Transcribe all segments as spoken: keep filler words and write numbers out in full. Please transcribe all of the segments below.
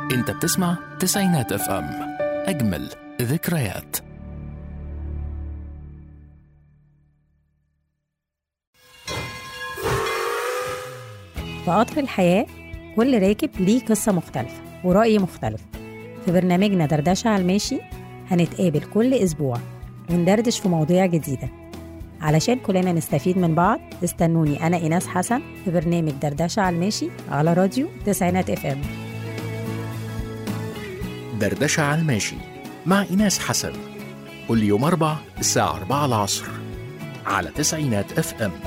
انت بتسمع تسعينات اف ام، اجمل ذكريات. في قطر الحياة كل راكب ليه قصة مختلفة ورأي مختلف. في برنامجنا دردشة على الماشي هنتقابل كل أسبوع وندردش في مواضيع جديدة علشان كلنا نستفيد من بعض. استنوني أنا إيناس حسن في برنامج دردشة على الماشي على راديو تسعينات اف ام. دردشة على الماشي مع إيناس حسن كل يوم أربع الساعة أربعة العصر على تسعينات اف ام.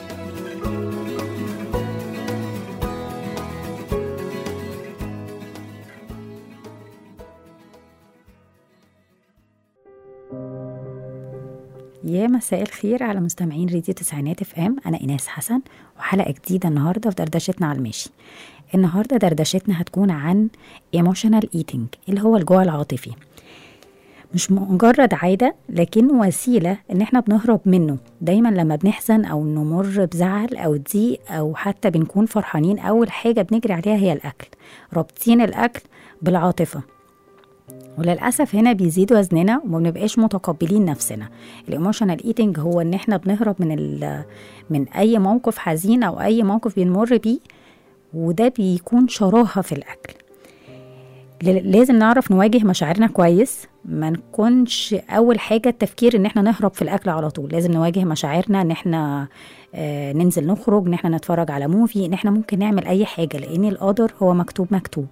يا مساء الخير على مستمعين راديو تسعينات اف ام. انا ايناس حسن وحلقه جديده النهارده في دردشتنا على الماشي. النهارده دردشتنا هتكون عن emotional eating اللي هو الجوع العاطفي. مش مجرد عاده لكن وسيله ان احنا بنهرب منه دايما لما بنحزن او نمر بزعل او ضيق او حتى بنكون فرحانين. اول حاجه بنجري عليها هي الاكل، رابطين الاكل بالعاطفه، وللأسف هنا بيزيد وزننا وما بنبقاش متقبلين نفسنا. الايموشنال ايتنج هو ان احنا بنهرب من من اي موقف حزين او اي موقف بنمر بيه، وده بيكون شراهة في الاكل. لازم نعرف نواجه مشاعرنا كويس، ما نكونش اول حاجة التفكير ان احنا نهرب في الاكل على طول. لازم نواجه مشاعرنا ان احنا آه ننزل نخرج، ان احنا نتفرج على موفي، ان احنا ممكن نعمل اي حاجة لان القدر هو مكتوب مكتوب.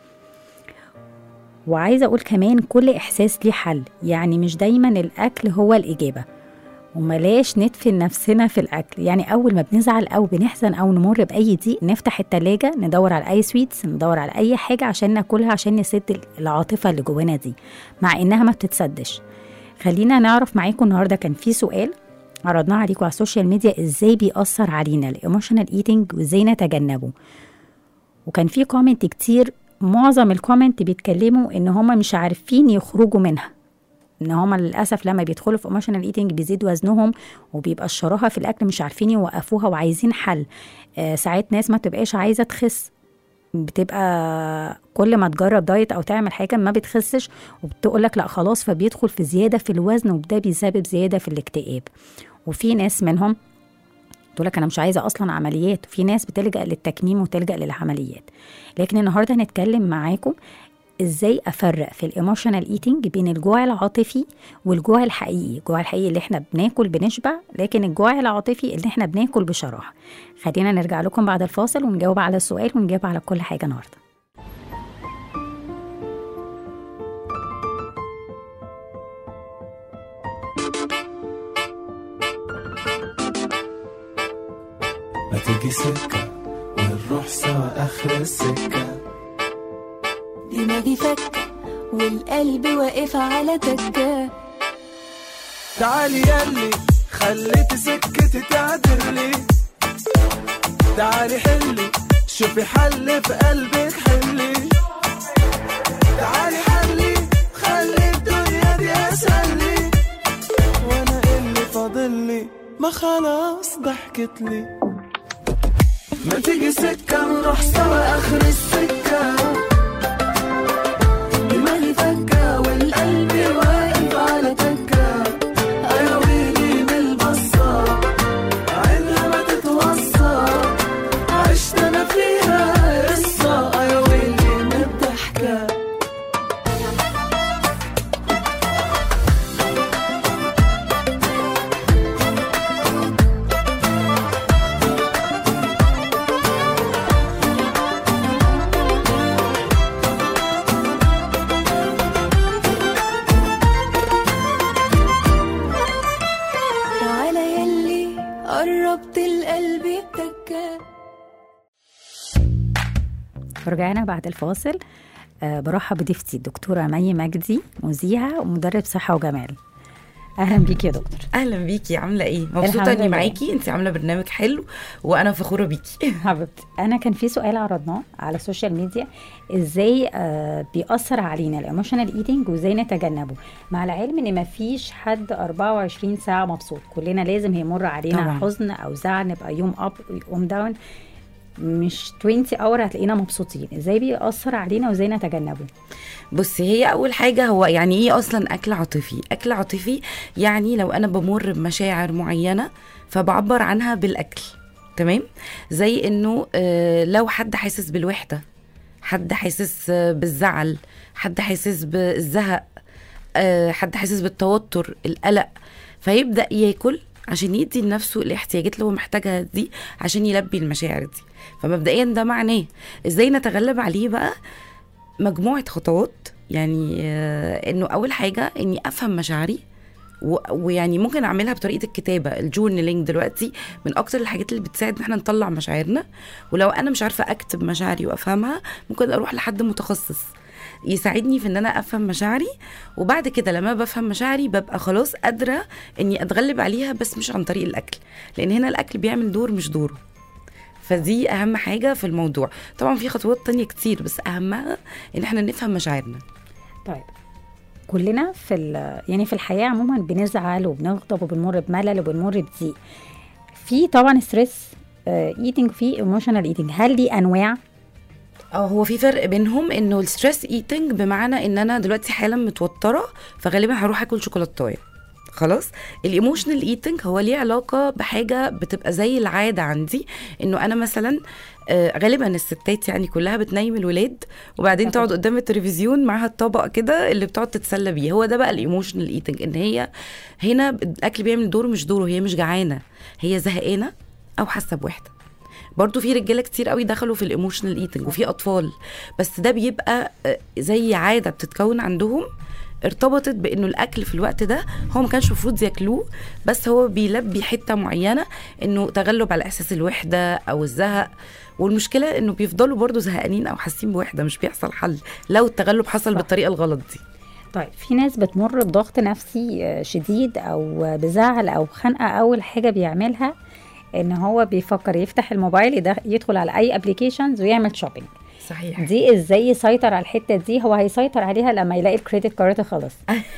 وعايزة أقول كمان كل إحساس ليه حل، يعني مش دايما الأكل هو الإجابة، وملاش ندفن نفسنا في الأكل. يعني أول ما بنزعل أو بنحزن أو نمر بأي ضيق نفتح التلاجة ندور على أي سويتس، ندور على أي حاجة عشان ناكلها عشان نسد العاطفة اللي جوانا دي، مع إنها ما بتتسدش. خلينا نعرف معاكم النهاردة كان في سؤال عرضناه عليكم على السوشيال ميديا، إزاي بيأثر علينا الإيموشنال إيتنج وإزاي نتجنبه. وكان في كومنت كتير، معظم الكومنت بيتكلموا ان هما مش عارفين يخرجوا منها، ان هما للأسف لما بيدخلوا في emotional eating بيزيد وزنهم وبيبقى الشراهة في الأكل، مش عارفين يوقفوها وعايزين حل. آه ساعات ناس ما تبقاش عايزة تخس، بتبقى كل ما تجرب دايت أو تعمل حاجة ما بتخسش وبتقولك لا خلاص، فبيدخل في زيادة في الوزن وده بيسبب زيادة في الاكتئاب. وفي ناس منهم تقولك أنا مش عايزة أصلا عمليات، وفي ناس بتلجأ للتكميم وتلجأ للعمليات. لكن النهاردة هنتكلم معاكم إزاي أفرق في الإيموشنال إيتنج بين الجوع العاطفي والجوع الحقيقي. الجوع الحقيقي اللي احنا بناكل بنشبع، لكن الجوع العاطفي اللي احنا بناكل بشراهة. خلينا نرجع لكم بعد الفاصل ونجاوب على السؤال ونجاوب على كل حاجة النهاردة. ما تيجي سكة ونروح سوا آخر السكة، دماغي فكة والقلب واقف على تكة. تعالي يالي خليت سكتي تعدل لي، تعالي حلي شوفي حل في قلبك حلي، تعالي حلي خلي الدنيا دي أسهلي، وانا اللي فاضلي ما خلاص ضحكت لي. ما تيجي سكة نروح سوا آخر السكة، دماغي فكة والقلب واقف على تكة. يا ويلي من البصة عينها ما تتوصى، عشت أنا فيها قصة. يا ويلي من الضحكة. ورجعنا بعد الفاصل. أه برحب بضيفتي الدكتورة مي مجدي، مذيعة ومدرب صحة وجمال. اهلا بيكي يا دكتور. اهلا بيكي، عامله ايه؟ مبسوطه اني معاكي، انت عامله برنامج حلو وانا فخوره بيكي حبيبتي. انا كان في سؤال عرضناه على السوشيال ميديا، ازاي آه بيأثر علينا الايموشنال ايتنج وازاي نتجنبه، مع العلم ان ما فيش حد أربعة وعشرين ساعه مبسوط، كلنا لازم هيمر علينا طبعا حزن او زعل، نبقى يوم اب يوم داون. مش عشرين اور هتلاقينا مبسوطين، ازاي بيأثر علينا وازاي نتجنبه؟ بصي، هي اول حاجه هو يعني ايه اصلا اكل عاطفي؟ اكل عاطفي يعني لو انا بمر بمشاعر معينه فبعبر عنها بالاكل، تمام؟ زي انه آه لو حد حاسس بالوحده، حد حاسس بالزعل، حد حاسس بالزهق، آه حد حاسس بالتوتر، القلق، فيبدا ياكل عشان يدي لنفسه الاحتياجات اللي هو محتاجها دي عشان يلبي المشاعر دي. فمبدئيا ده معناه ازاي نتغلب عليه بقى؟ مجموعة خطوات. يعني آه انه اول حاجة اني افهم مشاعري، ويعني ممكن اعملها بطريقه الكتابه. الجورنالينج دلوقتي من اكتر الحاجات اللي بتساعد ان احنا نطلع مشاعرنا. ولو انا مش عارفه اكتب مشاعري وافهمها، ممكن اروح لحد متخصص يساعدني في ان انا افهم مشاعري. وبعد كده لما بفهم مشاعري ببقى خلاص قادره اني اتغلب عليها، بس مش عن طريق الاكل، لان هنا الاكل بيعمل دور مش دوره. فدي اهم حاجه في الموضوع. طبعا في خطوات تانية كتير، بس اهمها ان احنا نفهم مشاعرنا. طيب، كلنا في يعني في الحياه عموما بنزعل وبنغضب وبنمر بملل وبنمر بضيق. في طبعا ستريس ايتنج، في ايموشنال ايتنج، هل دي انواع؟ اه، هو في فرق بينهم. انه الستريس ايتنج بمعنى ان انا دلوقتي حالا متوتره فغالبا هروح اكل شوكولاتايه خلاص. الايموشنال ايتنج هو ليه علاقه بحاجه بتبقى زي العاده عندي، انه انا مثلا آه غالبا الستات يعني كلها بتنيم الولاد وبعدين تقعد قدام التلفزيون معاها الطبق كده اللي بتقعد تتسلى بيه. هو ده بقى الايموشنال ايتنج، ان هي هنا الاكل بيعمل دور مش دوره. هي مش جعانه، هي زهقانه او حاسه بوحده. برضو في رجاله كتير قوي دخلوا في الايموشنال ايتنج وفي اطفال، بس ده بيبقى آه زي عاده بتتكون عندهم ارتبطت بانه الاكل في الوقت ده هو ما كانش المفروض ياكلوه، بس هو بيلبي حته معينه، انه تغلب على احساس الوحده او الزهق. والمشكله انه بيفضلوا برضو زهقانين او حاسين بوحده، مش بيحصل حل لو التغلب حصل بالطريقه الغلط دي. طيب، في ناس بتمر بضغط نفسي شديد او بزعل او خنقه، اول حاجه بيعملها ان هو بيفكر يفتح الموبايل، يدخل على اي ابلكيشنز ويعمل شوبينج. صحيح. دي ازاي يسيطر على الحته دي؟ هو هيسيطر عليها لما يلاقي الكريدت كارد خلاص.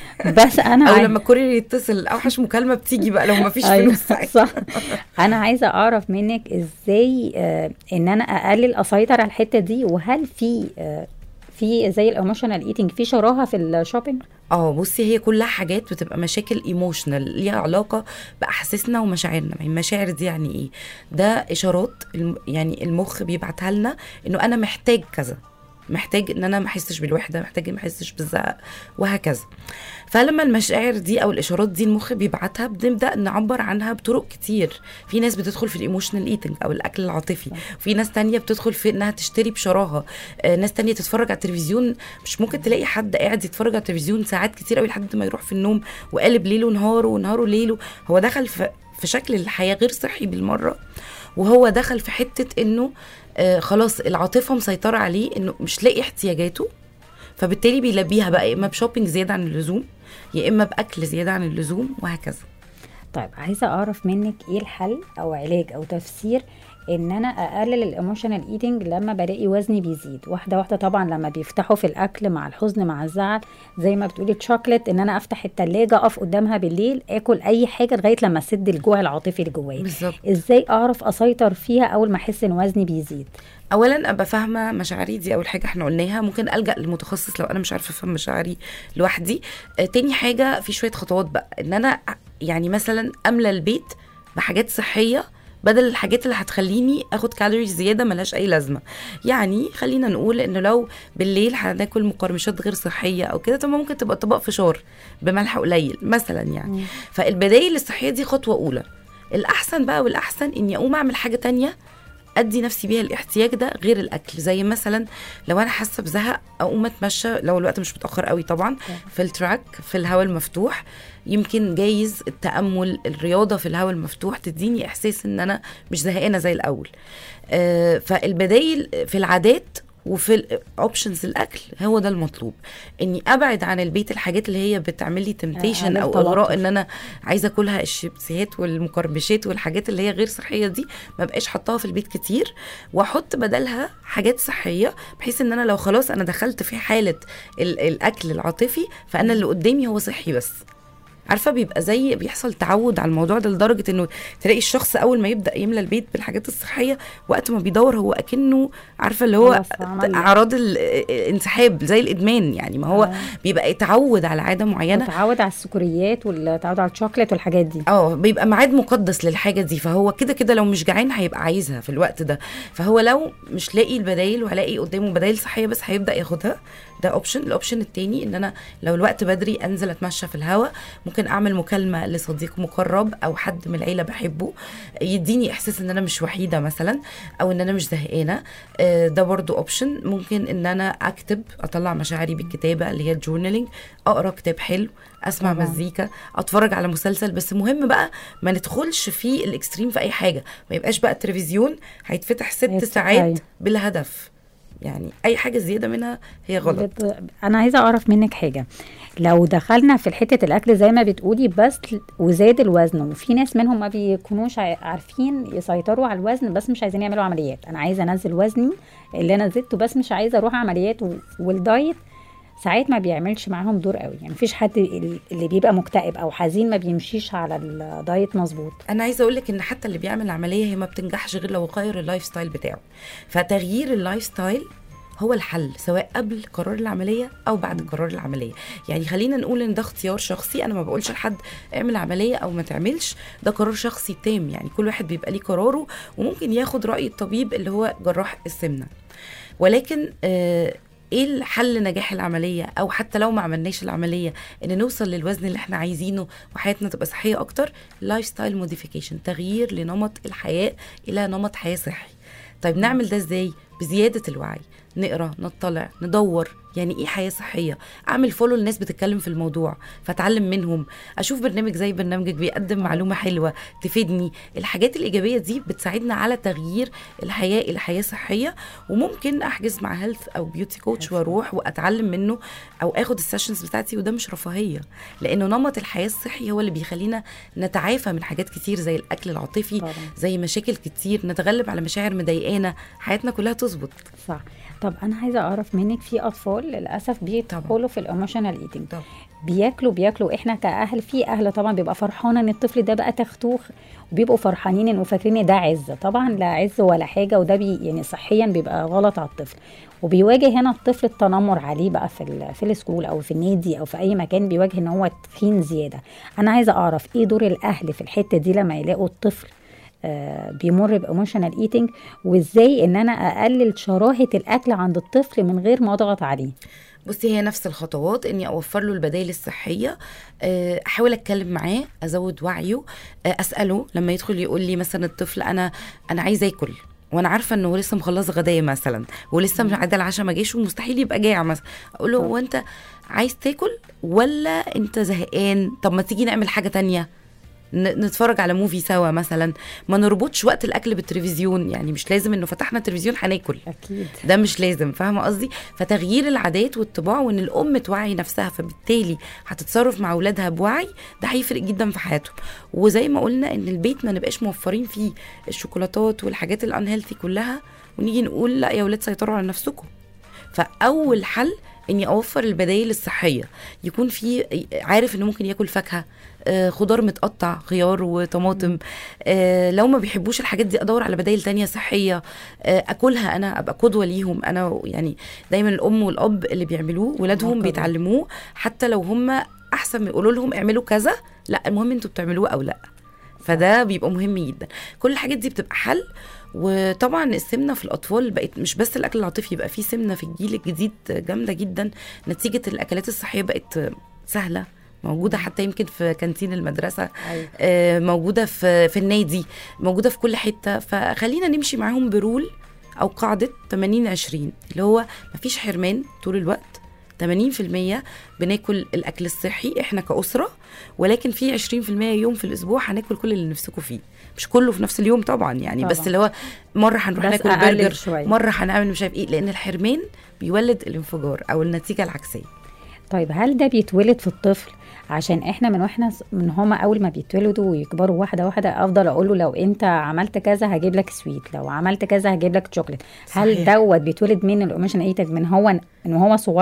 بس انا او عايز... لما الكورير يتصل، اوحش مكالمه بتيجي بقى لو ما فيش فلوس. صح. انا عايزه اعرف منك ازاي آه ان انا اقلل اسيطر على الحته دي، وهل في آه في زي الايموشنال ايتنج في شراهه في الشوبينج؟ اه، بصي، هي كلها حاجات بتبقى مشاكل ايموشنال ليها علاقه باحاسيسنا ومشاعرنا. المشاعر دي يعني ايه؟ ده اشارات يعني المخ بيبعتها لنا انه انا محتاج كذا، محتاج ان انا ما احسش بالوحده، محتاج ما احسش بالزهق، وهكذا. فلما المشاعر دي او الاشارات دي المخ بيبعتها، بنبدا نعبر عنها بطرق كتير. في ناس بتدخل في الايموشنال ايتنج او الاكل العاطفي، وفي ناس تانية بتدخل في انها تشتري بشراهه، آه ناس تانية تتفرج على التلفزيون. مش ممكن تلاقي حد قاعد يتفرج على التلفزيون ساعات كتير قوي لحد ما يروح في النوم وقالب ليله نهاره ونهاره ليله. هو دخل في, في شكل الحياه غير صحي بالمره، وهو دخل في حته انه آه خلاص العاطفه مسيطره عليه، انه مش لاقي احتياجاته، فبالتالي بيلبيها بقى يا اما بشوبينج زياده عن اللزوم، يا اما باكل زياده عن اللزوم، وهكذا. طيب، عايزه اعرف منك ايه الحل او علاج او تفسير ان انا اقلل الايموشنال ايتنج لما بلاقي وزني بيزيد واحده واحده؟ طبعا لما بيفتحوا في الاكل مع الحزن مع الزعل، زي ما بتقولي الشوكليت، ان انا افتح التلاجة اقف قدامها بالليل اكل اي حاجه لغايه لما اسد الجوع العاطفي اللي جوايا. ازاي اعرف اسيطر فيها اول ما احس ان وزني بيزيد؟ اولا ابقى فاهمه مشاعري دي، اول حاجه احنا قلناها. ممكن الجا للمتخصص لو انا مش عارفه افهم مشاعري لوحدي. آه تاني حاجه في شويه خطوات بقى، ان انا يعني مثلا املى البيت بحاجات صحيه بدل الحاجات اللي هتخليني اخد كالوريز زياده ملهاش اي لازمه. يعني خلينا نقول انه لو بالليل هناكل مقرمشات غير صحيه او كده، طب ممكن تبقى طبق فشار بملح قليل مثلا يعني. مم. فالبدايل الصحيه دي خطوه اولى. الاحسن بقى والاحسن اني اقوم اعمل حاجه تانية ادي نفسي بيها الاحتياج ده غير الاكل. زي مثلا لو انا حاسه بزهق اقوم اتمشى، لو الوقت مش متاخر قوي طبعا، في التراك في الهواء المفتوح. يمكن جايز التامل، الرياضه في الهواء المفتوح تديني احساس ان انا مش زهقانه زي الاول. آه فالبدايل في العادات وفي الاوبشنز الاكل هو ده المطلوب، اني ابعد عن البيت الحاجات اللي هي بتعمل لي تمتيشن او اغراء ان انا عايزه اكلها، الشيبسيات والمقرمشات والحاجات اللي هي غير صحيه دي ما بقاش حطها في البيت كتير، واحط بدلها حاجات صحيه، بحيث ان انا لو خلاص انا دخلت في حاله الاكل العاطفي فانا اللي قدامي هو صحي بس. عارفه بيبقى زي بيحصل تعود على الموضوع ده لدرجه انه تلاقي الشخص اول ما يبدا يملى البيت بالحاجات الصحيه وقت ما بيدور هو اكنه عارفه اللي هو اعراض الانسحاب زي الادمان يعني. ما هو آه. بيبقى يتعود على عاده معينه، يتعود على السكريات والتعود على الشوكليت والحاجات دي. اه بيبقى ميعاد مقدس للحاجه دي، فهو كده كده لو مش جعان هيبقى عايزها في الوقت ده. فهو لو مش لاقي البدايل وهلاقي قدامه بدايل صحيه بس هيبدا ياخدها. ده اوبشن. الاوبشن التاني ان انا لو الوقت بدري انزل اتمشى في الهواء، ممكن اعمل مكالمه لصديق مقرب او حد من العيله بحبه يديني احساس ان انا مش وحيده مثلا، او ان انا مش زهقانه. ده برضو اوبشن. ممكن ان انا اكتب، اطلع مشاعري بالكتابه اللي هي الجورنالينج، اقرا كتاب حلو، اسمع طبعا. مزيكا، اتفرج على مسلسل. بس مهم بقى ما ندخلش في الاكستريم في اي حاجه، ما يبقاش بقى التلفزيون هيتفتح ست ساعات بلا هدف، يعني اي حاجه زياده منها هي غلط. انا عايزه اعرف منك حاجه، لو دخلنا في حته الاكل زي ما بتقولي بس وزاد الوزن، وفي ناس منهم ما بيكونوش عارفين يسيطروا على الوزن بس مش عايزين يعملوا عمليات، انا عايزه انزل وزني اللي انا زدته بس مش عايزه اروح عمليات، والدايت ساعات ما بيعملش معاهم دور قوي. يعني مفيش حد اللي بيبقى مكتئب او حزين ما بيمشيش على الدايت مظبوط. انا عايزه اقول لك ان حتى اللي بيعمل عمليه هي ما بتنجحش غير لو غير اللايف ستايل بتاعه. فتغيير اللايف ستايل هو الحل، سواء قبل قرار العمليه او بعد قرار العمليه. يعني خلينا نقول ان ده اختيار شخصي، انا ما بقولش لحد اعمل عمليه او ما تعملش، ده قرار شخصي تام. يعني كل واحد بيبقى ليه قراره، وممكن ياخد راي الطبيب اللي هو جراح السمنه. ولكن آه ايه الحل نجاح العمليه، او حتى لو ما عملناش العمليه ان نوصل للوزن اللي احنا عايزينه وحياتنا تبقى صحيه اكتر؟ لايف ستايل موديفيكيشن، تغيير لنمط الحياه الى نمط حياه صحي. طيب نعمل ده ازاي؟ بزياده الوعي، نقرا، نطلع، ندور يعني ايه حياه صحيه، اعمل فولو للناس بتتكلم في الموضوع فتعلم منهم، اشوف برنامج زي برنامجك بيقدم معلومه حلوه تفيدني. الحاجات الايجابيه دي بتساعدنا على تغيير الحياه الى حياه صحيه. وممكن احجز مع هيلث او بيوتي كوتش واروح واتعلم منه، او اخد السيشنز بتاعتي، وده مش رفاهيه، لانه نمط الحياه الصحي هو اللي بيخلينا نتعافى من حاجات كتير زي الاكل العاطفي طبعا. زي مشاكل كتير، نتغلب على مشاعر مضايقانا، حياتنا كلها تظبط. صح. طب انا عايزه اعرف منك، في اطفال للاسف بيدخلوا في الايموشنال ايتنج، بياكلوا بياكلوا احنا كاهل، في اهل طبعا بيبقى فرحانه ان الطفل ده بقى تختوخ، وبيبقوا فرحانين انه فاكرين ده عز. طبعا لا عز ولا حاجه، وده بي يعني صحيا بيبقى غلط على الطفل. وبيواجه هنا الطفل التنمر عليه بقى في في السكول او في النادي او في اي مكان، بيواجه ان هو تخين زياده. انا عايزه اعرف ايه دور الاهل في الحته دي لما يلاقوا الطفل آه بيمر بايموشنال ايتنج، وازاي ان انا اقلل شراهه الاكل عند الطفل من غير ما اضغط عليه. بصي، هي نفس الخطوات، اني اوفر له البدائل الصحيه، احاول اتكلم معاه، ازود وعيه، اساله لما يدخل يقول لي مثلا الطفل انا انا عايز اكل، وانا عارفه انه لسه مخلص غدايه مثلا ولسه مش عدى العشاء ما جاش ومستحيل يبقى جاع مثلا، اقول له هو انت عايز تاكل ولا انت زهقان؟ طب ما تيجي نعمل حاجه تانية، نتفرج على موفي سوا مثلا. ما نربطش وقت الاكل بالتلفزيون، يعني مش لازم انه فتحنا التلفزيون هناكل، اكيد ده مش لازم، فاهمه قصدي؟ فتغيير العادات والطباع، وان الام توعي نفسها فبالتالي هتتصرف مع اولادها بوعي، ده هيفرق جدا في حياتهم. وزي ما قلنا ان البيت ما نبقاش موفرين فيه الشوكولاتات والحاجات الانهيلثي كلها ونيجي نقول لا يا اولاد سيطروا على نفسكم. فاول حل اني اوفر البدائل الصحيه، يكون في عارف انه ممكن ياكل فاكهه، آه خضار متقطع، خيار وطماطم. آه لو ما بيحبوش الحاجات دي ادور على بدائل تانية صحيه آه اكلها، انا ابقى قدوه ليهم. انا يعني دايما الام والاب اللي بيعملوه ولادهم بيتعلموه، حتى لو هم احسن ما يقولوا لهم اعملوا كذا، لا المهم انتوا بتعملوه او لا. فده بيبقى مهم جدا. كل الحاجات دي بتبقى حل. وطبعا السمنه في الاطفال بقت مش بس الاكل العاطفي، يبقى في سمنه في الجيل الجديد جامده جدا نتيجه الاكلات الصحيه بقت سهله، موجوده حتى يمكن في كانتين المدرسه، آه موجوده في في النادي، موجوده في كل حته. فخلينا نمشي معاهم برول او قاعده ثمانين عشرين، اللي هو مفيش حرمان طول الوقت، ثمانين بالمية بناكل الاكل الصحي احنا كاسره، ولكن في عشرين بالمية يوم في الاسبوع هناكل كل اللي نفسكم فيه. مش كله في نفس اليوم طبعا يعني طبعا. بس اللي هو مره هنروح ناكل برجر، مره هنعمل مش عارف ايه، لان الحرمان بيولد الانفجار او النتيجه العكسيه. طيب هل ده بيتولد في الطفل؟ عشان احنا من واحنا من هما اول ما بيتولدوا ويكبروا واحده واحده افضل اقول له لو انت عملت كذا هجيب لك سويت، لو عملت كذا هجيب لك شوكليت. هل دوت بيتولد من الايموشن ايتنج من هو من هو صغير؟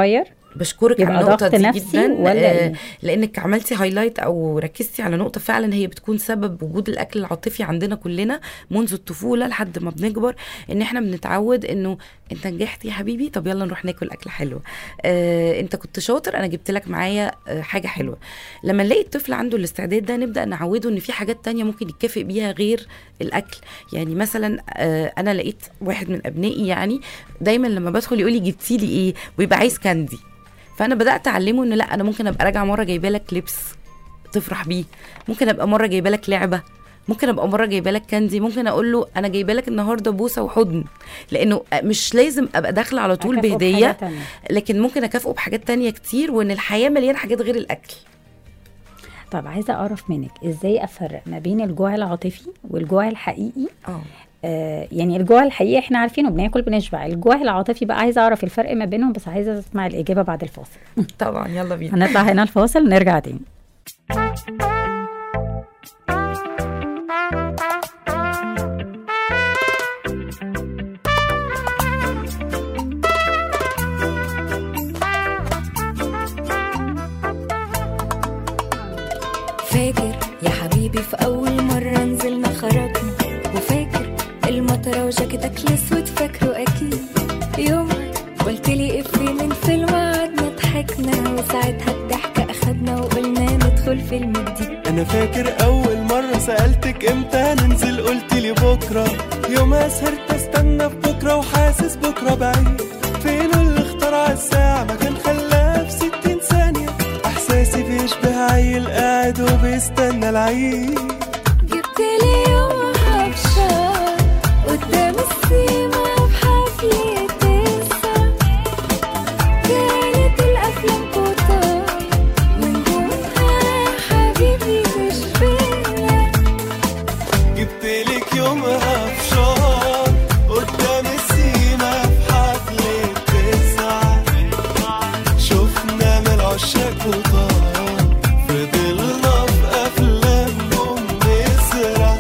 بشكرك على يبقى النقطه ضغط دي نفسي جدا، ولا آه، إيه؟ لانك عملتي هايلايت او ركزتي على نقطه فعلا هي بتكون سبب وجود الاكل العاطفي عندنا كلنا منذ الطفوله لحد ما بنكبر، ان احنا بنتعود انه انت نجحت يا حبيبي، طب يلا نروح ناكل اكل حلو، آه، انت كنت شاطر، انا جبت لك معايا آه، حاجه حلوه. لما نلاقي الطفل عنده الاستعداد ده نبدا نعوده ان في حاجات تانية ممكن يتكافئ بيها غير الاكل. يعني مثلا آه، انا لقيت واحد من ابنائي يعني دايما لما بدخل يقول لي جبتي لي ايه ويبقى عايز كاندي، فانا بدات اعلمه ان لا، انا ممكن ابقى راجعه مره جايبه لك لبس تفرح بيه، ممكن ابقى مره جايبه لك لعبه، ممكن ابقى مره جايبه لك كاندي، ممكن اقول له انا جايبه لك النهارده بوسه وحضن، لانه مش لازم ابقى داخله على طول أكافئه بهديه، بحاجة تانية. لكن ممكن اكافئه بحاجات تانية كتير، وان الحياه مليانه حاجات غير الاكل. طب عايزه اعرف منك ازاي افرق ما بين الجوع العاطفي والجوع الحقيقي. اه آه يعني الجوع الحقيقي احنا عارفينه بناكل بنشبع، الجوع العاطفي بقى عايزه اعرف الفرق ما بينهم، بس عايزه اسمع الاجابه بعد الفاصل. طبعا يلا بينا. هنطلع هنا الفاصل نرجع تاني. فاكر يا حبيبي في أول مرة نزلنا خرجنا، وفاكر المطرة وجاكيتك الأسود فاكره أكيد. يوم قلت لي إفيه من فيلم قعدنا ضحكنا، وساعتها الضحكة أخدنا وقلنا ندخل فيلم جديد. انا فاكر اول مرة سألتك امتى ننزل قلت لي بكرة، يومها سهرت استنى في بكرة وحاسس بكرة بعيد. فين اللي اخترع الساعة ما كان خلاها في ستين ثانية، احساسي بيشبه عيل قاعد وبيستنى العيد. جبت لي يومها بشار قدام السيما بحفلة تسعة، كانت الأفلام كتار ونجومها حبيبي تشبهنا. جبت لك يومها فشار قدام السيما في حفلة تسعة، شفنا من العشاق كتار فضلنا في أفلامهم نسرع.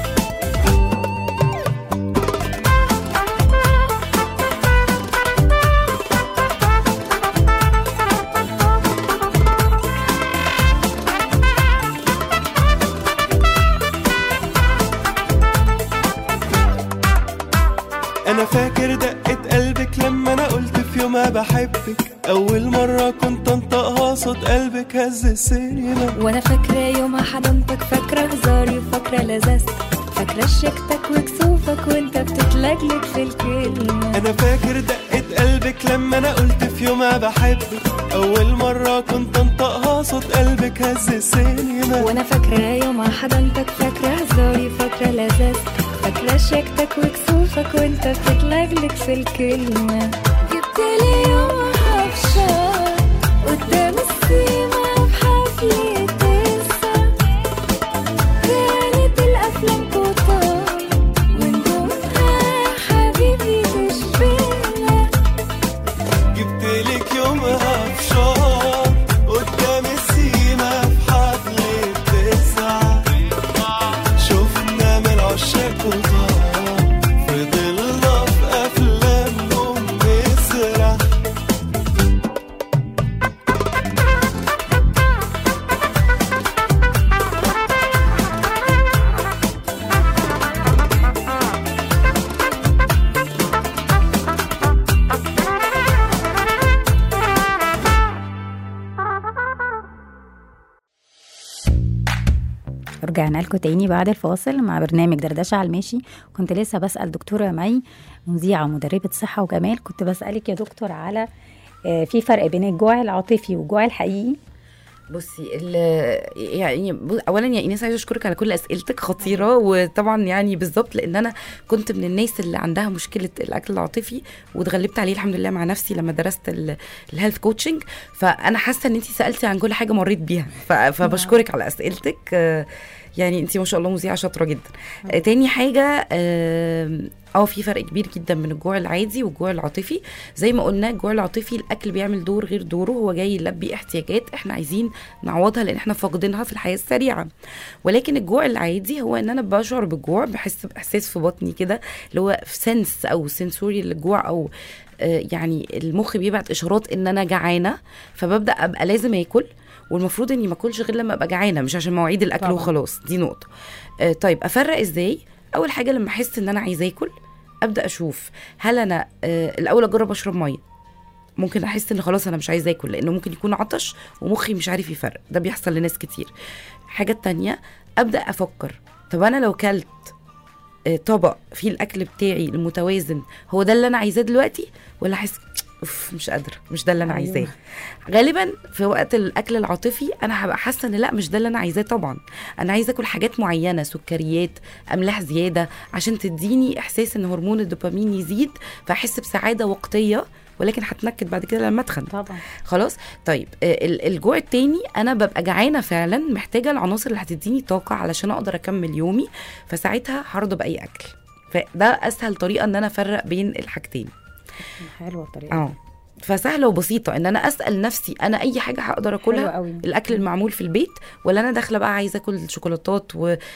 أنا فاكر دقة قلبك لما أنا قلت في يومها بحبك، أول مرة كنت أنطقها صوت قلبك هز السينما. وانا فاكره يومها حضنتك، فاكره هزاري وفاكره لذاذتك، فاكره شيكتك وكسوفك وانت بتتلجلج في الكلمه. أنا فاكر دقة قلبك لما أنا قلت في يومها بحبك، أول مرة كنت أنطقها صوت قلبك هز السينما. وانا فاكره يومها حضنتك، فاكره هزاري فاكره لذاذتك، فاكره شيكتك وكسوفك وانت بتتلجلج في الكلمه. جبت لي يومها بشار قدام السيما بحفلة تسعة، كانت الأفلام كتار ونجومها حبيبي تشبهنا. جبت لك يومها فشار قدام السيما في حفلة تسعة، شفنا من العشاق كتار فضلنا في أفلامهم نسرع. رجعنا لكم تاني بعد الفاصل مع برنامج دردشة على الماشي. كنت لسه بسأل دكتورة مي مذيعة ومدربة صحة وجمال، كنت بسألك يا دكتور على آه، في فرق بين الجوع العاطفي والجوع الحقيقي. بصي يعني بص- اولا يا ايناس عايزه اشكرك على كل اسئلتك خطيره، وطبعا يعني بالظبط لان انا كنت من الناس اللي عندها مشكله الاكل العاطفي واتغلبت عليه الحمد لله مع نفسي لما درست الهيلث كوتشنج، فانا حاسه ان انت سالتي عن كل حاجه مريت بيها، ف- فبشكرك على اسئلتك. آه، يعني انت ما شاء الله مذيعه شاطره جدا. آه تاني حاجه اه اه في فرق كبير جدا من الجوع العادي والجوع العاطفي. زي ما قلنا الجوع العاطفي الاكل بيعمل دور غير دوره، هو جاي يلبي احتياجات احنا عايزين نعوضها لان احنا فاقدينها في الحياه السريعه. ولكن الجوع العادي هو ان انا بشعر بالجوع، بحس باحساس في بطني كده اللي هو سنس او سنسوري للجوع، او آه يعني المخ بيبعت اشارات ان انا جعانه، فببدا ابقى لازم اكل، والمفروض اني ما اكلش غير لما ابقى جعانه، مش عشان مواعيد الاكل طبعا. وخلاص دي نقطه. آه طيب افرق ازاي؟ اول حاجه لما احس ان انا عايزه اكل ابدا اشوف هل انا آه الاول اجرب اشرب ميه، ممكن احس ان خلاص انا مش عايزه اكل لانه ممكن يكون عطش ومخي مش عارف يفرق، ده بيحصل لناس كتير. حاجه تانية ابدا افكر طب انا لو كلت آه طبق فيه الاكل بتاعي المتوازن هو ده اللي انا عايزاه دلوقتي، ولا احس اوف مش قادره مش ده اللي انا عايزاه. أيوة. غالبا في وقت الاكل العاطفي انا هبقى حاسه ان لا مش ده اللي انا عايزاه، طبعا انا عايزه اكل حاجات معينه، سكريات، املاح زياده، عشان تديني احساس ان هرمون الدوبامين يزيد فاحس بسعاده وقتيه، ولكن هتنكد بعد كده لما اتخن طبعا. خلاص. طيب الجوع التاني انا ببقى جعانه فعلا، محتاجه العناصر اللي هتديني طاقه علشان اقدر اكمل يومي، فساعتها هرضى باي اكل. فده اسهل طريقه ان انا افرق بين الحاجتين. حلوه الطريقه اه فسهله وبسيطه ان انا اسال نفسي انا اي حاجه هقدر اكلها، الاكل المعمول في البيت ولا انا داخله بقى عايزه اكل شوكولاتات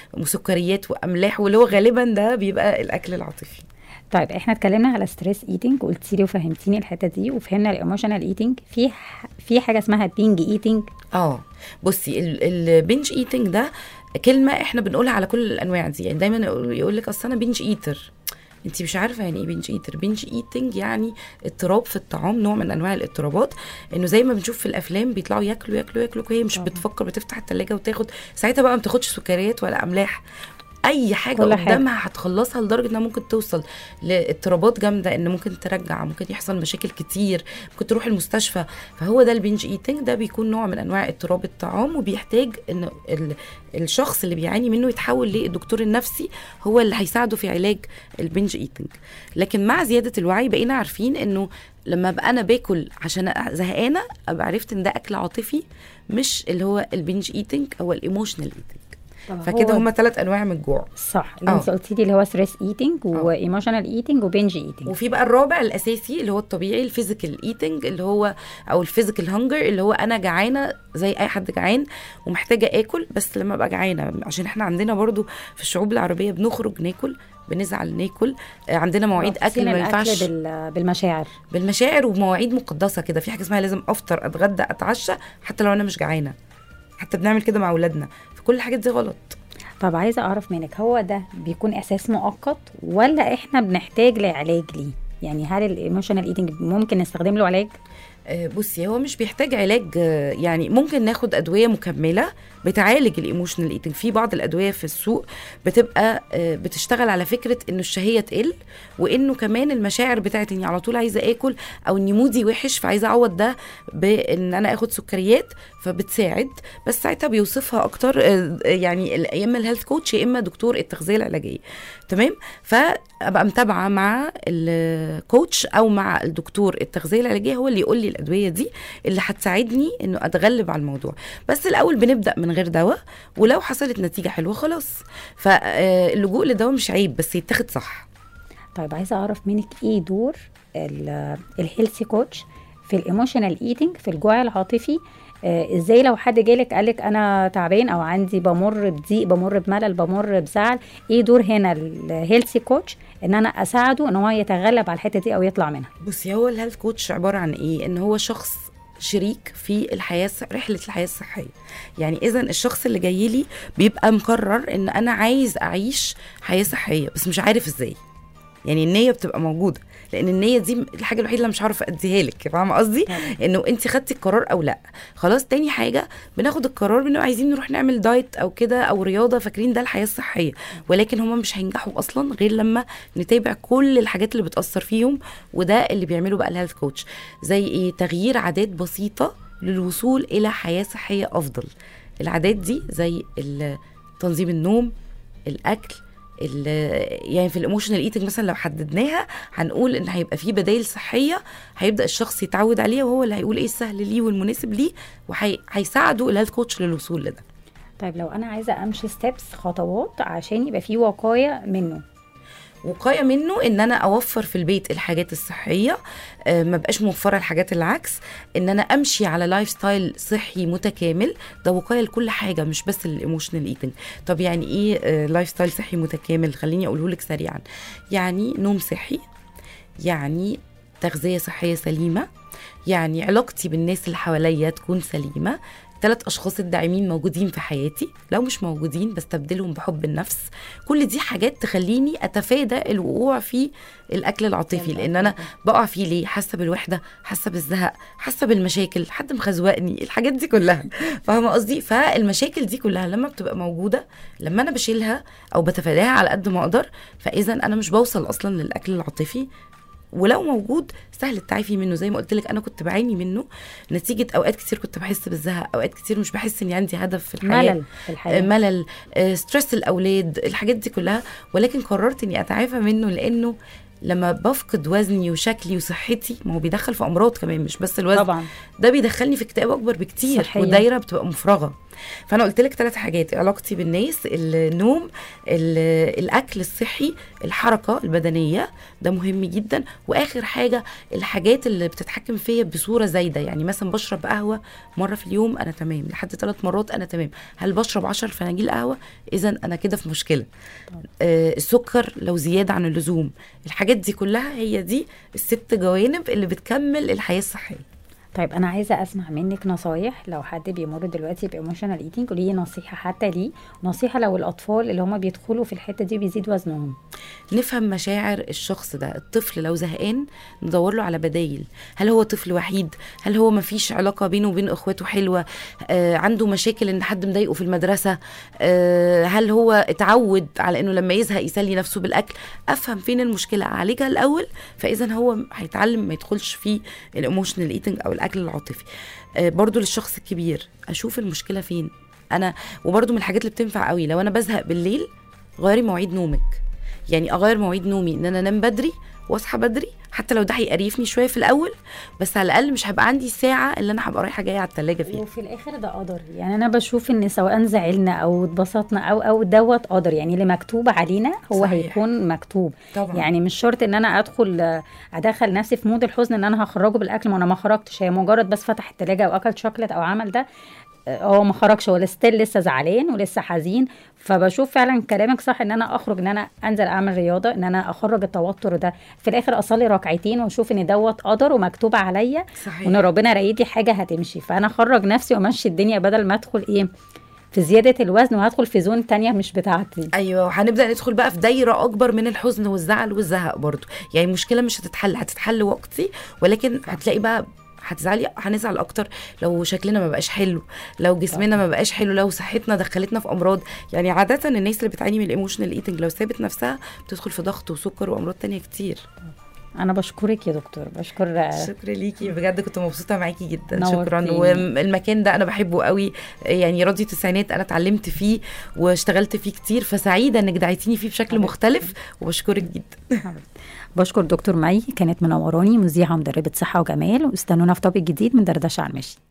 وسكريات واملاح، واللي هو غالبا ده بيبقى الاكل العاطفي. طيب احنا اتكلمنا على ستريس ايتنج، قلتي لي وفهمتيني الحته دي، وفهمنا الايموشنال ايتنج. في في حاجه اسمها بينج ايتنج. اه بصي البينج ايتنج ده كلمه احنا بنقولها على كل الانواع دي، يعني دايما يقول لك اصل انا بينج ايتر، انتي مش عارفه يعني ايه بينج ايتر. بينج ايتنج يعني اضطراب في الطعام، نوع من انواع الاضطرابات، انه زي ما بنشوف في الافلام بيطلعوا ياكلوا ياكلوا ياكلوا وهي مش بتفكر، بتفتح الثلاجه وتاخد، ساعتها بقى ما بتاخدش سكريات ولا املاح، اي حاجه قدامها هتخلصها، لدرجه انها ممكن توصل لاضطرابات جامده، ان ممكن ترجع، ممكن يحصل مشاكل كتير، ممكن تروح المستشفى. فهو ده البينج ايتنج، ده بيكون نوع من انواع اضطراب الطعام، وبيحتاج ان الشخص اللي بيعاني منه يتحول للدكتور النفسي، هو اللي هيساعده في علاج البينج ايتنج. لكن مع زياده الوعي بقينا عارفين انه لما ابقى انا باكل عشان زهقانه ابقى عرفت ان ده اكل عاطفي، مش اللي هو البينج ايتنج، هو الايموشنال ايتنج. فكده هما ثلاث انواع من الجوع، صح اللي انت قلتي لي، اللي هو ستريس ايتنج وايموشنال ايتنج وبينج ايتنج. وفي بقى الرابع الاساسي اللي هو الطبيعي، الفيزيكال ايتنج، اللي هو او الفيزيكال هانجر، اللي هو انا جعانه زي اي حد جعان ومحتاجه اكل، بس لما ابقى جعانه، عشان احنا عندنا برضو في الشعوب العربيه بنخرج ناكل، بنزعل ناكل، عندنا مواعيد اكل ما ينفعش بالمشاعر بالمشاعر ومواعيد مقدسه كده. في حاجه اسمها لازم افطر اتغدى اتعشى حتى لو انا مش جعانه، حتى بنعمل كده مع اولادنا، فكل الحاجات دي غلط. طب عايزه اعرف منك، هو ده بيكون احساس مؤقت ولا احنا بنحتاج لعلاج ليه؟ يعني هل الايموشنال ايتنج ممكن نستخدم له علاج؟ بصي هو مش بيحتاج علاج، يعني ممكن ناخد ادويه مكمله بتعالج الايموشنال ايتنج. في بعض الادويه في السوق بتبقى بتشتغل على فكره انه الشهيه تقل، وانه كمان المشاعر بتاعت اني على طول عايزه اكل، او اني مودي وحش فعايزه اعوض ده بان انا اخد سكريات، فبتساعد. بس ساعتها بيوصفها اكتر يعني يا اما الهيلث كوتش يا اما دكتور التغذيه العلاجيه، تمام؟ فابقى متابعه مع الكوتش او مع الدكتور التغذيه العلاجيه، هو اللي يقول لي الادويه دي اللي هتساعدني انه اتغلب على الموضوع. بس الاول بنبدا من غير دواء، ولو حصلت نتيجه حلوه خلاص. فاللجوء للدواء مش عيب، بس يتاخد صح. طيب عايزه اعرف منك ايه دور الهيلثي كوتش في الايموشنال ايتنج، في الجوع العاطفي؟ آه ازاي لو حد جالك قالك انا تعبان او عندي بمر بضيق، بمر بملل، بمر بزعل، ايه دور هنا الهيلثي كوتش ان انا اساعده ان هو يتغلب على الحته دي او يطلع منها؟ بصي هو الهيلث كوتش عباره عن ايه؟ ان هو شخص شريك في الحياه، رحله الحياه الصحيه. يعني اذا الشخص اللي جاي لي بيبقى مقرر ان انا عايز اعيش حياه صحيه، بس مش عارف ازاي. يعني النيه بتبقى موجوده، لان النيه دي الحاجه الوحيده اللي مش عارفه اديها لك، فاهمه قصدي؟ انه انت خدتي القرار او لا. خلاص تاني حاجه بناخد القرار بانه عايزين نروح نعمل دايت او كده او رياضه، فاكرين ده الحياه الصحيه، ولكن هم مش هينجحوا اصلا غير لما نتابع كل الحاجات اللي بتاثر فيهم. وده اللي بيعمله بقى الهيلث كوتش، زي ايه؟ تغيير عادات بسيطه للوصول الى حياه صحيه افضل. العادات دي زي تنظيم النوم، الاكل، يعني في الايموشنال ايتنج مثلا لو حددناها هنقول ان هيبقى في بدائل صحيه هيبدا الشخص يتعود عليها، وهو اللي هيقول ايه السهل ليه والمناسب ليه، وهيساعده الهيلث كوتش للوصول لده. طيب لو انا عايزه امشي ستيبس خطوات عشان يبقى في وقايه منه. وقايه منه ان انا اوفر في البيت الحاجات الصحيه، أه ما بقاش موفره الحاجات العكس، ان انا امشي على لايف ستايل صحي متكامل. ده وقايه لكل حاجه مش بس الايموشنال ايتنج. طب يعني ايه أه لايف ستايل صحي متكامل؟ خليني اقوله لك سريعا. يعني نوم صحي، يعني تغذيه صحيه سليمه، يعني علاقتي بالناس اللي حواليا تكون سليمه، ثلاث أشخاص الداعمين موجودين في حياتي، لو مش موجودين بستبدلهم بحب النفس. كل دي حاجات تخليني أتفادى الوقوع في الأكل العاطفي، لأن أنا بقع فيه ليه؟ حاسة بالوحدة، حاسة بالزهق، حاسة بالمشاكل، حد مخزوقني، الحاجات دي كلها. فاهمة قصدي؟ فالمشاكل دي كلها لما بتبقى موجودة، لما أنا بشيلها أو بتفاداها على قد ما أقدر، فإذا أنا مش بوصل أصلا للأكل العاطفي. ولو موجود سهل التعافي منه. زي ما قلت لك انا كنت بعاني منه نتيجه اوقات كتير كنت بحس بالزهق، اوقات كتير مش بحس اني عندي هدف في الحياه، ملل في الحياه، ملل، آه، ستريس الاولاد، الحاجات دي كلها. ولكن قررت اني اتعافى منه، لانه لما بفقد وزني وشكلي وصحتي، ما هو بيدخل في امراض كمان مش بس الوزن طبعا، ده بيدخلني في اكتئاب اكبر بكتير صحيح. والدايره بتبقى مفرغه. فانا قلت لك ثلاث حاجات: علاقتي بالناس، النوم، الاكل الصحي، الحركه البدنيه، ده مهم جدا. واخر حاجه الحاجات اللي بتتحكم فيا بصوره زايده، يعني مثلا بشرب قهوه مره في اليوم انا تمام، لحد ثلاث مرات انا تمام. هل بشرب عشر فناجيل قهوه؟ اذا انا كده في مشكله. آه السكر لو زياده عن اللزوم، الحاجات دي كلها هي دي الست جوانب اللي بتكمل الحياه الصحيه. طيب انا عايزه اسمع منك نصايح لو حد بيمر دلوقتي بايموشنال ايتينج، قولي لي نصيحه حتى ليه، نصيحه لو الاطفال اللي هم بيدخلوا في الحته دي بيزيد وزنهم. نفهم مشاعر الشخص ده. الطفل لو زهقان ندور له على بدايل. هل هو طفل وحيد؟ هل هو ما فيش علاقه بينه وبين اخواته حلوه؟ آه عنده مشاكل ان حد مضايقه في المدرسه؟ آه هل هو اتعود على انه لما يزهق يسلي نفسه بالاكل؟ افهم فين المشكله، اعالجها الاول، فاذا هو هيتعلم ما يدخلش في الايموشنال ايتنج او الاكل العاطفي. آه برضو للشخص الكبير اشوف المشكله فين انا. وبرضو من الحاجات اللي بتنفع قوي لو انا بزهق بالليل، غيري مواعيد نومك. يعني اغير مواعيد نومي، ان انا انام بدري واصحى بدري، حتى لو ده هيقريفني شويه في الاول، بس على الاقل مش هبقى عندي ساعه اللي انا هبقى رايحه جايه على الثلاجه فيها. وفي الاخر ده قدر. يعني انا بشوف ان سواء زعلنا او اتبسطنا او او دوت قدر، يعني اللي مكتوب علينا هو صحيح. هيكون مكتوب طبعا. يعني مش شرط ان انا ادخل ادخل نفسي في مود الحزن ان انا هخرجه بالاكل، ما انا ما خرجتش، هي مجرد بس فتح الثلاجه او اكل شوكليت او عمل ده، هو ما خرجش، هو ستيل لسه زعلان ولسه حزين. فبشوف فعلا كلامك صح، ان انا اخرج، ان انا انزل اعمل رياضه، ان انا اخرج التوتر ده، في الاخر اصلي ركعتين واشوف ان دوت قدر ومكتوب عليا، وان ربنا رايدي حاجه هتمشي، فانا اخرج نفسي وامشي الدنيا بدل ما ادخل ايه في زياده الوزن وهدخل في زون تانية مش بتاعتي. ايوه، وهنبدا ندخل بقى في دايره اكبر من الحزن والزعل والزهق برضو. يعني المشكله مش هتتحل، هتتحل وقتي، ولكن هتلاقي بقى هتزعلي، هنزعل اكتر لو شكلنا ما بقاش حلو، لو جسمنا ما بقاش حلو، لو صحتنا دخلتنا في امراض. يعني عاده الناس اللي بتعاني من الايموشنال ايتنج لو سابت نفسها بتدخل في ضغط وسكر وامراض تانية كتير. انا بشكرك يا دكتور، بشكر. شكرا ليكي بجد، كنت مبسوطه معاكي جدا. شكرا. والمكان ده انا بحبه قوي، يعني راديو التسعينات انا اتعلمت فيه واشتغلت فيه كتير، فسعيده انك دعيتيني فيه بشكل مختلف، وبشكرك جدا. بشكر دكتور مي، كانت منوراني، مذيعه ومدربه صحه وجمال. واستنونا في توبيك جديد من دردشه على المشي.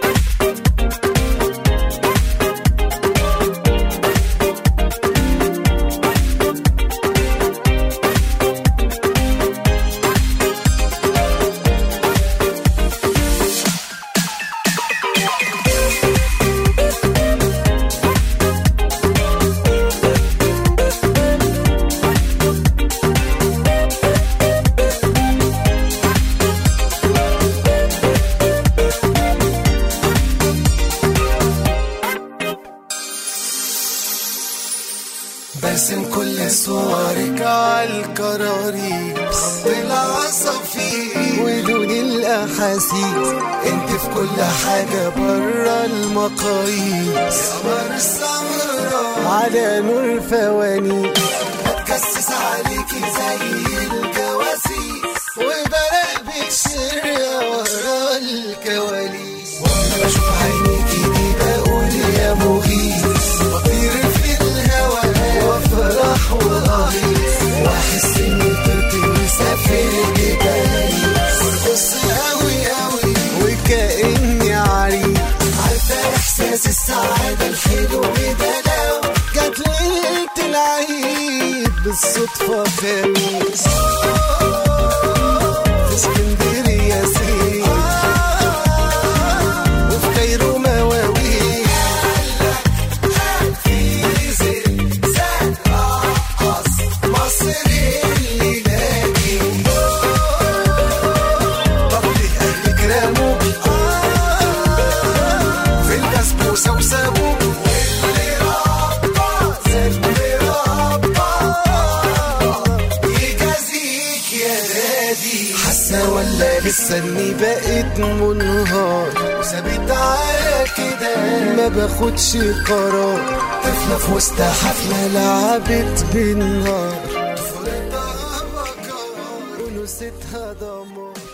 برسم كل صورك عالكراريس، خط العصافير ولون الأحاسيس، انت في كل حاجة برا المقاييس، قمر السمراء على نور فوانيس، بتكسس عليكي زي الجواسيس، وبراقبك سرية ورا الكواليس، وانا بشوف عينيكي دي بقول يا مغيث، بطير في الهوا وافرح واغيث، واحس اني طرت مسافر جباليس، وارقص قوي قوي وكأني عريس، عارفة احساس السعادة الحلو بالصدفة خميس في اسكندرية سير وفي كايرو مواويل في زلزال رقص مصر اللي نادي طبلي أهل كرامه في البسبوسة وسابوه ولا لسه اني بقيت منهار وثابت على كده ما باخدش قرار طفلة في وسط حفلة لعبت بالنار ونسيتها دمار